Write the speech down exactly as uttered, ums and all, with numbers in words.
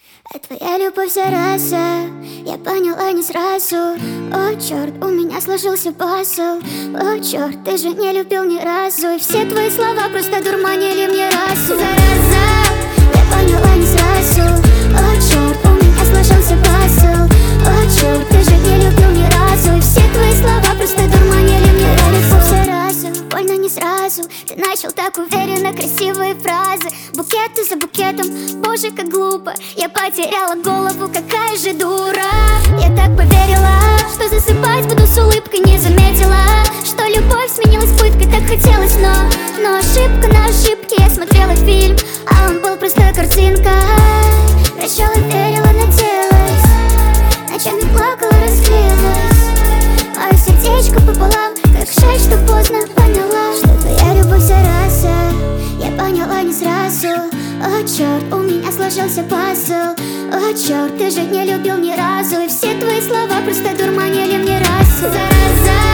А твоя любовь зараза, я поняла не сразу. О, черт, у меня сложился пазл. О, черт, ты же не любил ни разу. И все твои слова просто дурманили мне расу. Зараза, я поняла не сразу. О, черт, у меня сложился пазл. О, черт, ты же не любил ни разу. И все твои слова просто дурманили мне расу. Зараза, больно не сразу. Ты начал так уверенно, красивые фразы. Букеты за букетом, боже, как глупо. Я потеряла голову, какая же дура. Я так поверила, что засыпать буду с улыбкой. Не заметила, что любовь сменилась пыткой. Так хотелось, но, но ошибка на ошибке. Я смотрела фильм, а он был просто картинкой. Прощала, верила, надеялась. Ночами плакала, разклеилась. Мое сердечко пополам, как жаль, что поздно поняла, что твоя любовь зараза. Я поняла не сразу. О, черт, у меня сложился пазл. О, черт, ты же не любил ни разу. И все твои слова просто дурманили мне расу. Зараза.